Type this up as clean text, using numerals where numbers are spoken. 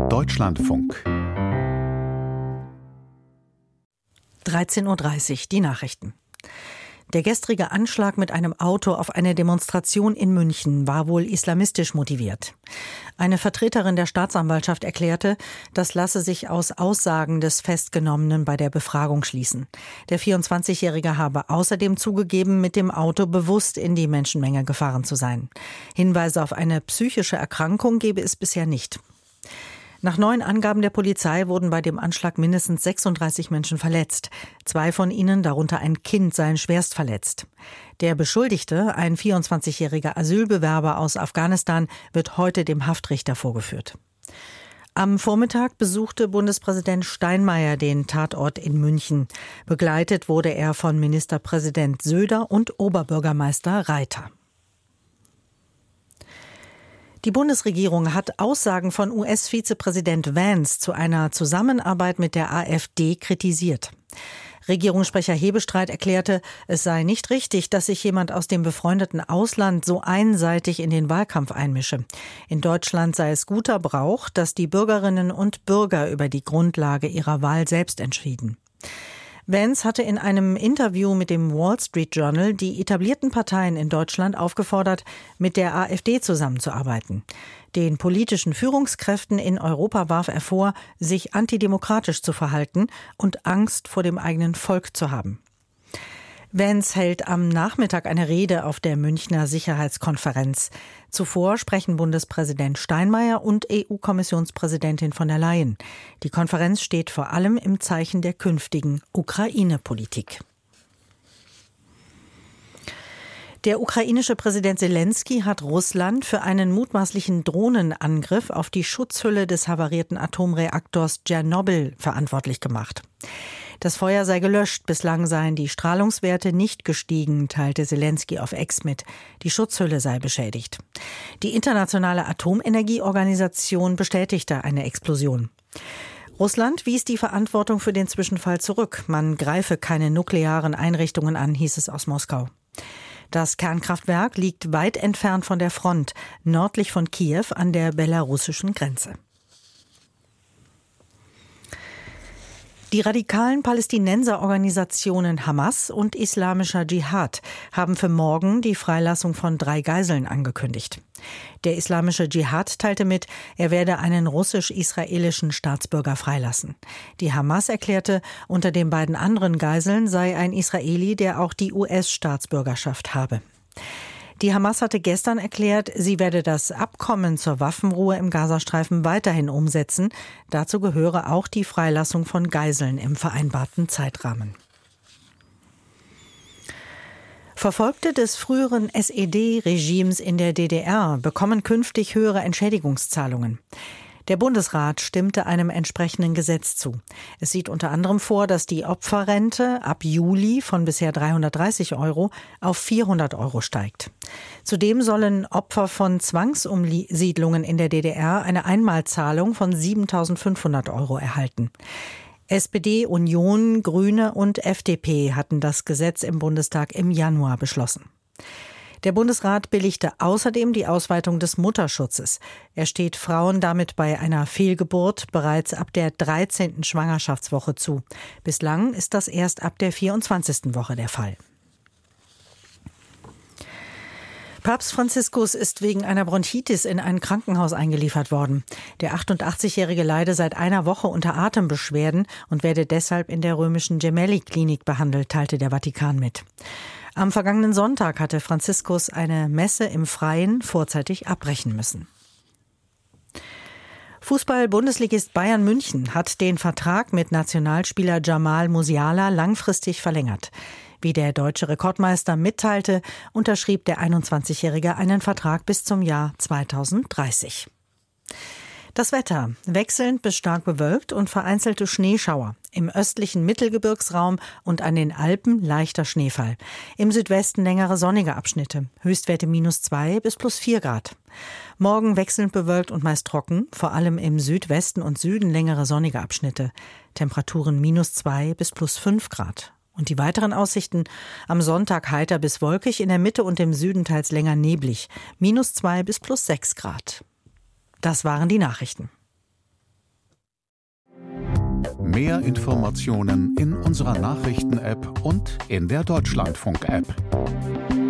Deutschlandfunk 13:30 Uhr, die Nachrichten. Der gestrige Anschlag mit einem Auto auf eine Demonstration in München war wohl islamistisch motiviert. Eine Vertreterin der Staatsanwaltschaft erklärte, das lasse sich aus Aussagen des Festgenommenen bei der Befragung schließen. Der 24-Jährige habe außerdem zugegeben, mit dem Auto bewusst in die Menschenmenge gefahren zu sein. Hinweise auf eine psychische Erkrankung gebe es bisher nicht. Nach neuen Angaben der Polizei wurden bei dem Anschlag mindestens 36 Menschen verletzt. 2 von ihnen, darunter ein Kind, seien schwerst verletzt. Der Beschuldigte, ein 24-jähriger Asylbewerber aus Afghanistan, wird heute dem Haftrichter vorgeführt. Am Vormittag besuchte Bundespräsident Steinmeier den Tatort in München. Begleitet wurde er von Ministerpräsident Söder und Oberbürgermeister Reiter. Die Bundesregierung hat Aussagen von US-Vizepräsident Vance zu einer Zusammenarbeit mit der AfD kritisiert. Regierungssprecher Hebestreit erklärte, es sei nicht richtig, dass sich jemand aus dem befreundeten Ausland so einseitig in den Wahlkampf einmische. In Deutschland sei es guter Brauch, dass die Bürgerinnen und Bürger über die Grundlage ihrer Wahl selbst entschieden. Vance hatte in einem Interview mit dem Wall Street Journal die etablierten Parteien in Deutschland aufgefordert, mit der AfD zusammenzuarbeiten. Den politischen Führungskräften in Europa warf er vor, sich antidemokratisch zu verhalten und Angst vor dem eigenen Volk zu haben. Vance hält am Nachmittag eine Rede auf der Münchner Sicherheitskonferenz. Zuvor sprechen Bundespräsident Steinmeier und EU-Kommissionspräsidentin von der Leyen. Die Konferenz steht vor allem im Zeichen der künftigen Ukraine-Politik. Der ukrainische Präsident Selenskyj hat Russland für einen mutmaßlichen Drohnenangriff auf die Schutzhülle des havarierten Atomreaktors Tschernobyl verantwortlich gemacht. Das Feuer sei gelöscht, bislang seien die Strahlungswerte nicht gestiegen, teilte Selenskyj auf X mit. Die Schutzhülle sei beschädigt. Die Internationale Atomenergieorganisation bestätigte eine Explosion. Russland wies die Verantwortung für den Zwischenfall zurück. Man greife keine nuklearen Einrichtungen an, hieß es aus Moskau. Das Kernkraftwerk liegt weit entfernt von der Front, nördlich von Kiew an der belarussischen Grenze. Die radikalen Palästinenserorganisationen Hamas und Islamischer Dschihad haben für morgen die Freilassung von 3 Geiseln angekündigt. Der Islamische Dschihad teilte mit, er werde einen russisch-israelischen Staatsbürger freilassen. Die Hamas erklärte, unter den beiden anderen Geiseln sei ein Israeli, der auch die US-Staatsbürgerschaft habe. Die Hamas hatte gestern erklärt, sie werde das Abkommen zur Waffenruhe im Gazastreifen weiterhin umsetzen. Dazu gehöre auch die Freilassung von Geiseln im vereinbarten Zeitrahmen. Verfolgte des früheren SED-Regimes in der DDR bekommen künftig höhere Entschädigungszahlungen. Der Bundesrat stimmte einem entsprechenden Gesetz zu. Es sieht unter anderem vor, dass die Opferrente ab Juli von bisher 330 € auf 400 € steigt. Zudem sollen Opfer von Zwangsumsiedlungen in der DDR eine Einmalzahlung von 7.500 € erhalten. SPD, Union, Grüne und FDP hatten das Gesetz im Bundestag im Januar beschlossen. Der Bundesrat billigte außerdem die Ausweitung des Mutterschutzes. Er steht Frauen damit bei einer Fehlgeburt bereits ab der 13. Schwangerschaftswoche zu. Bislang ist das erst ab der 24. Woche der Fall. Papst Franziskus ist wegen einer Bronchitis in ein Krankenhaus eingeliefert worden. Der 88-Jährige leide seit einer Woche unter Atembeschwerden und werde deshalb in der römischen Gemelli-Klinik behandelt, teilte der Vatikan mit. Am vergangenen Sonntag hatte Franziskus eine Messe im Freien vorzeitig abbrechen müssen. Fußball-Bundesligist Bayern München hat den Vertrag mit Nationalspieler Jamal Musiala langfristig verlängert. Wie der deutsche Rekordmeister mitteilte, unterschrieb der 21-Jährige einen Vertrag bis zum Jahr 2030. Das Wetter: wechselnd bis stark bewölkt und vereinzelte Schneeschauer. Im östlichen Mittelgebirgsraum und an den Alpen leichter Schneefall. Im Südwesten längere sonnige Abschnitte. Höchstwerte -2 bis +4 Grad. Morgen wechselnd bewölkt und meist trocken. Vor allem im Südwesten und Süden längere sonnige Abschnitte. Temperaturen -2 bis +5 Grad. Und die weiteren Aussichten: am Sonntag heiter bis wolkig, in der Mitte und im Süden teils länger neblig. -2 bis +6 Grad. Das waren die Nachrichten. Mehr Informationen in unserer Nachrichten-App und in der Deutschlandfunk-App.